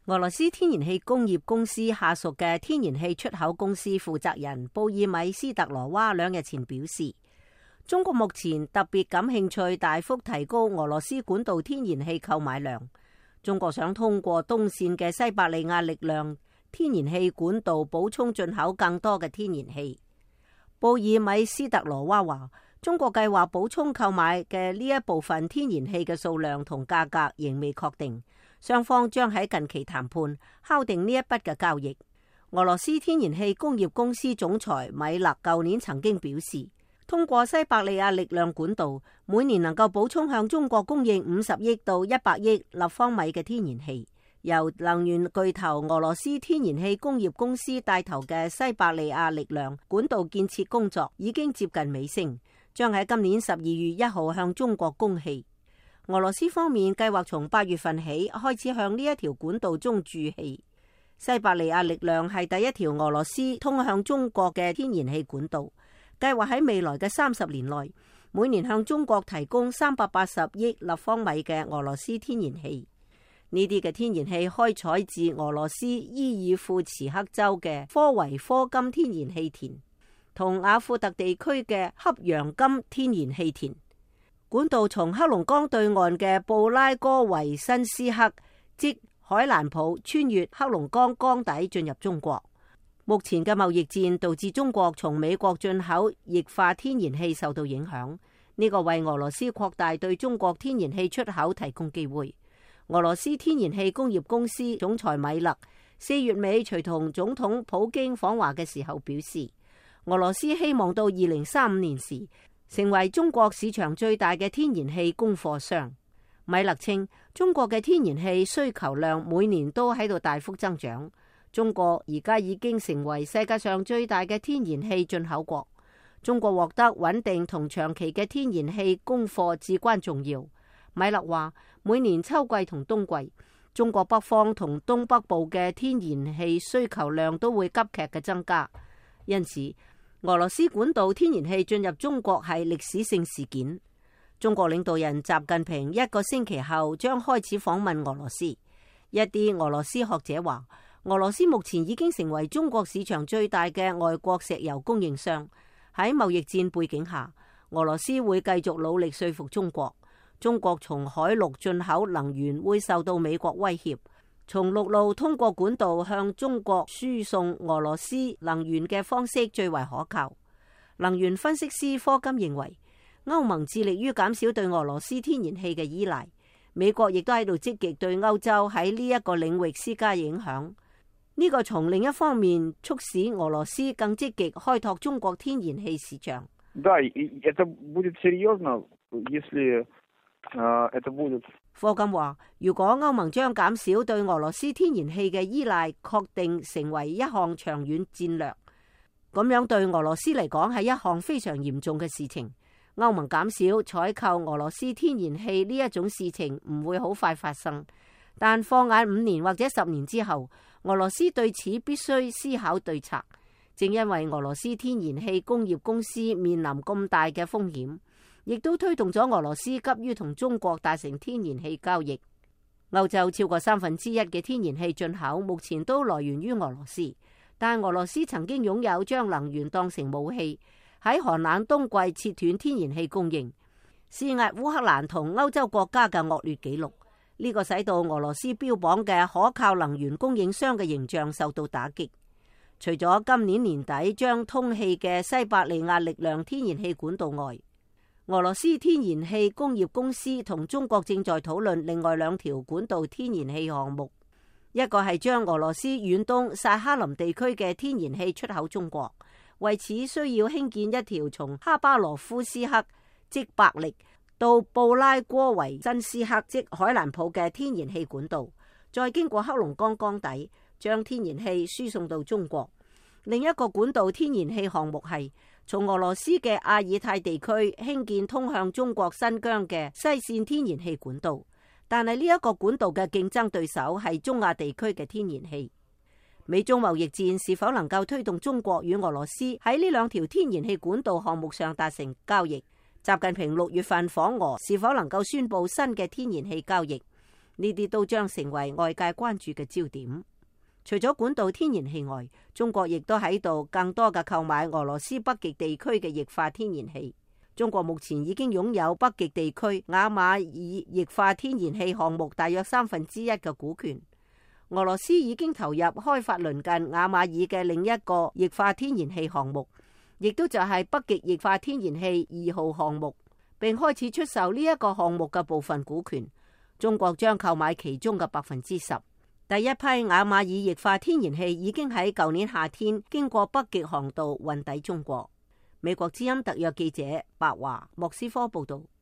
俄羅斯天然氣工業公司下屬嘅天然氣出口公司負責人布爾米斯特羅娃2日前表示，中國目前特別感興趣大幅提高俄羅斯管道天然氣購買量。中國想通過東線嘅西伯利亞力量天然氣管道補充進口更多嘅天然氣。布爾米斯特羅娃話，中國計劃補充購買嘅呢一部分天然氣嘅數量同價格仍未確定。雙方將喺近期談判敲定呢一筆嘅交易。俄羅斯天然氣工業公司總裁米勒舊年曾經表示，通過西伯利亞力量管道，每年能夠補充向中國供應50億到100億立方米嘅天然氣。由能源巨頭俄羅斯天然氣工業公司帶頭嘅西伯利亞力量管道建設工作已經接近尾聲，將喺今年12月1號向中國供氣。俄羅斯方面計劃從8月份起開始向呢一條管道中注氣。西伯利亞力量係第一條俄羅斯通向中國嘅天然氣管道，計劃喺未來嘅30年內，每年向中國提供380億立方米嘅俄羅斯天然氣。呢啲嘅天然氣開採自俄羅斯伊爾庫茨克州嘅科維科金天然氣田同雅庫特地區嘅恰揚金天然氣田。管道從黑龍江對岸嘅布拉戈維申斯克，即海蘭普，穿越黑龍江江底進入中國。目前嘅貿易戰導致中國從美國進口液化天然氣受到影響，呢個為俄羅斯擴大對中國天然氣出口提供機會。俄羅斯天然氣工業公司總裁米勒4月尾隨同總統普京訪華嘅時候表示，俄羅斯希望到2035年時成為中國市場最大嘅天然氣供貨商。米勒稱，中國嘅天然氣需求量每年都喺度大幅增長，中國而家已經成為世界上最大嘅天然氣進口國。中國獲得穩定同長期嘅天然氣供貨至關重要。米勒話，每年秋季同冬季，中國北方同東北部嘅天然氣需求量都會急劇嘅增加，因此俄羅斯管道天然氣進入中國係歷史性事件。中國領導人習近平1個星期後將開始訪問俄羅斯。一啲俄羅斯學者話，俄羅斯目前已經成為中國市場最大嘅外國石油供應商。喺貿易戰背景下，俄羅斯會繼續努力說服中國，中國從海陸進口能源會受到美國威脅。從陸路通過管道向中國輸送俄羅斯能源嘅方式最為可靠。能源分析師科金認為，歐盟致力於減少對俄羅斯天然氣嘅依賴，美國亦都喺度積極對歐洲喺呢一個領域施加影響。呢個從另一方面促使俄羅斯更積極開拓中國天然氣市場。科金話，如果歐盟將減少對俄羅斯天然氣嘅依賴確定成為一項長遠戰略，咁樣對俄羅斯嚟講係一項非常嚴重嘅事情。歐盟減少採購俄羅斯天然氣呢一種事情唔會好快發生，但放眼5年或者10年之後，俄羅斯對此必須思考對策。正因為俄羅斯天然氣工業公司面臨咁大嘅風險，亦都推動咗俄羅斯急於同中國達成天然氣交易。歐洲超過1/3嘅天然氣進口目前都來源於俄羅斯，但俄羅斯曾經擁有將能源當成武器，喺寒冷冬季切斷天然氣供應，施壓烏克蘭同歐洲國家嘅惡劣紀錄。呢個使到俄羅斯標榜嘅可靠能源供應商嘅形象受到打擊。除咗今年年底將通氣嘅西伯利亞力量天然氣管道外，俄羅斯天然氣工業公司同中國正在討論另外2條管道天然氣項目，一個係將俄羅斯遠東薩哈林地區嘅天然氣出口中國，為此需要興建一條從哈巴羅夫斯克即伯力到布拉戈維申斯克即海蘭普嘅天然氣管道，再經過黑龍江江底將天然氣輸送到中國。另一個管道天然氣項目係從俄羅斯嘅阿爾泰地區興建通向中國新疆嘅西線天然氣管道，但係呢一個管道嘅競爭對手係中亞地區嘅天然氣。美中貿易戰是否能夠推動中國與俄羅斯喺呢2條天然氣管道項目上達成交易？習近平6月份訪俄，是否能夠宣布新嘅天然氣交易？ 呢啲都將成為外界關注嘅焦點。除咗管道天然氣外，中國亦都喺度更多嘅購買俄羅斯北極地區嘅液化天然氣。中國目前已經擁有北極地區雅馬爾液化天然氣項目大約1/3嘅股權。俄羅斯已經投入開發鄰近雅馬爾嘅另一個液化天然氣項目，亦都就係北極液化天然氣2號項目，並開始出售呢一個項目嘅部分股權。中國將購買其中嘅10%。第一批雅馬爾液化天然氣已經喺舊年夏天經過北極航道運抵中國。美國之音特約記者白華莫斯科報道。